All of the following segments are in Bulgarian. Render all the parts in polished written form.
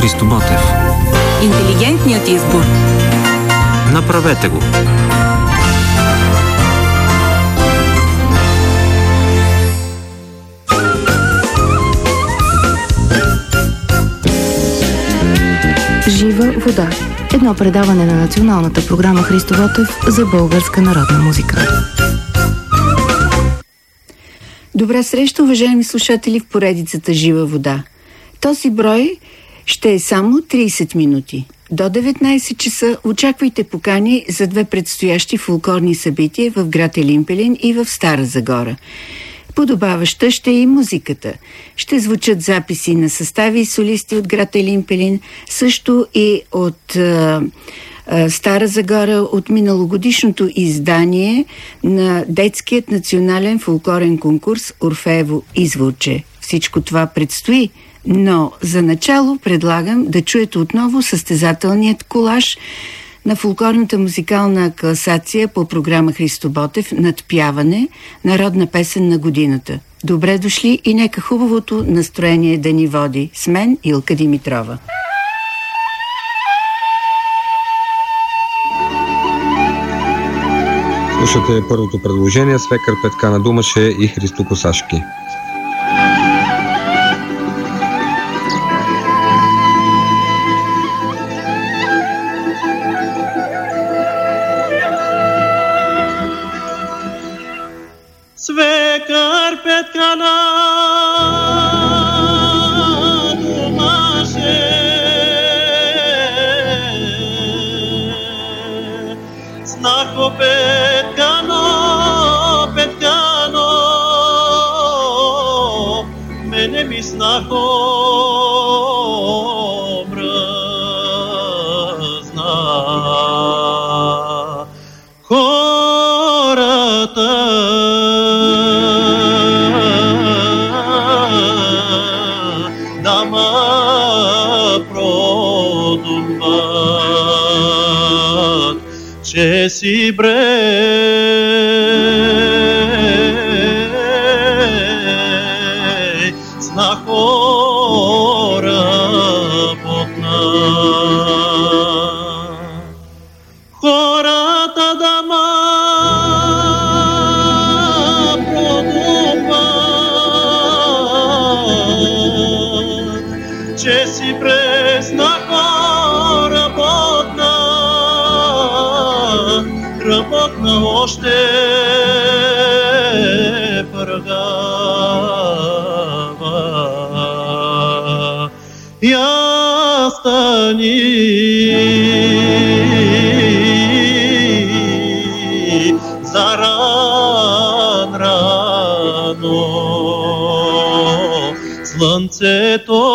Христо Ботев. Интелигентният избор. Направете го. Жива вода. Едно предаване на националната програма Христо Ботев за българска народна музика. Добра среща, уважаеми слушатели, в поредицата Жива вода. Този брой ще е само 30 минути. До 19 часа очаквайте покани за две предстоящи фолклорни събития в град Елин-Пелин и в Стара Загора. Подобаваща ще е и музиката. Ще звучат записи на състави и солисти от град Елин-Пелин, също и от Стара Загора, от миналогодишното издание на детският национален фолклорен конкурс Орфеево изворче. Всичко това предстои, но за начало предлагам да чуете отново състезателният колаж на фолклорната музикална класация по програма Христо Ботев «Надпяване, народна песен на годината». Добре дошли и нека хубавото настроение да ни води. С мен Илка Димитрова. Слушате първото предложение Свекър Петка на Думаше и Христо Косашки. Свекър Петка на Думаше, знако Петкано, Петкано, мене ми знако мръзна. Хората да ма продумват, че си брей зна хора потна. Хората да ма продумват, че си пресна работна още пъргава. Я стани заран рано слънцето.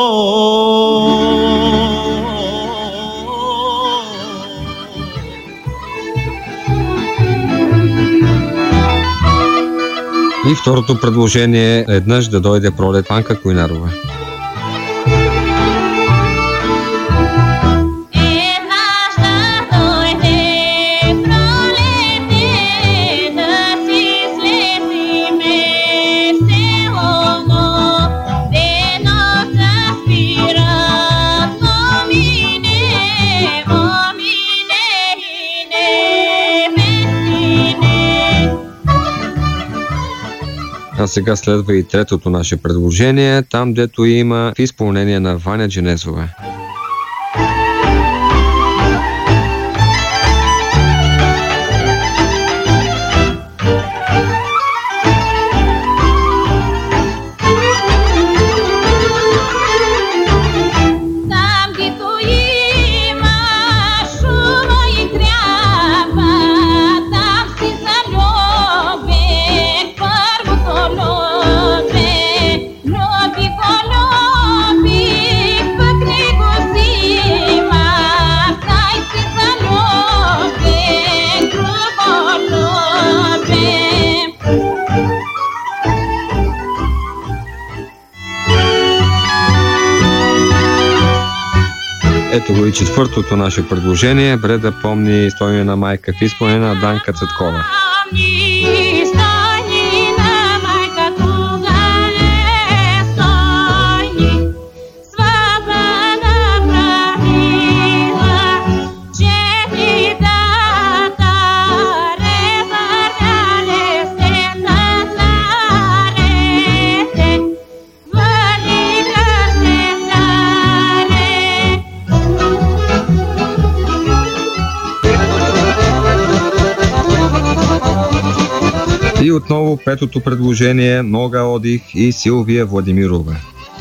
И второто предложение е Еднъж да дойде пролет, Панка Койнарова. А сега следва и третото наше предложение, там дето има в изпълнение на Ваня Дженезова. Ето го и четвъртото наше предложение, бре да помни Стойнена майка в изпълнение на Данка Цъткова. Свобода И отново петото предложение Нога Одих и Силвия Владимирова.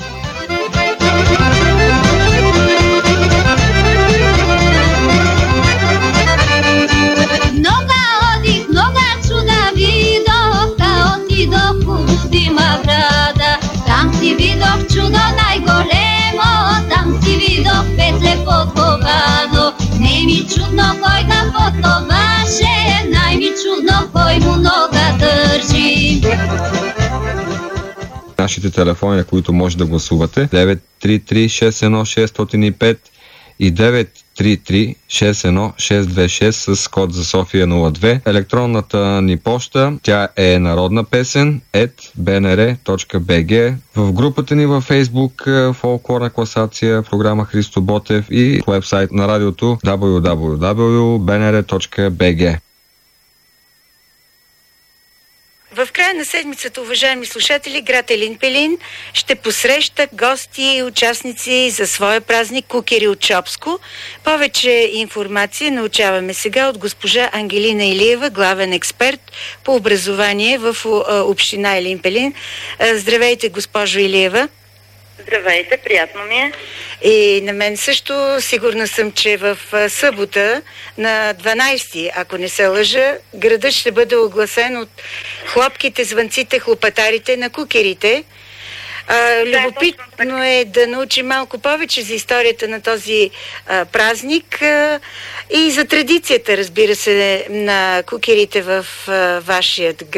Там си видох чудо най-големо, там си видох петле подковано. Не ми чудно кой да подковаше, най-ми чудно кой му нога държи. Нашите телефони, на които може да гласувате, 933-61605 и 933-61626 с код за София 02. Електронната ни поща, тя е народна песен @bnr.bg. В групата ни във Facebook Фолклорна класация, програма Христо Ботев и уебсайт на радиото www.bnr.bg. В края на седмицата, уважаеми слушатели, град Елин Пелин ще посреща гости и участници за своя празник Кукери от Чопско. Повече информация научаваме сега от госпожа Ангелина Илиева, главен експерт по образование в община Елин Пелин. Здравейте, госпожо Илиева. Здравейте, приятно ми е. И на мен също. Сигурна съм, че в събота на 12, ако не се лъжа, градът ще бъде огласен от хлопките, звънците, хлопатарите на кукерите. Любопитно е да научим малко повече за историята на този празник и за традицията, разбира се, на кукерите в вашият град.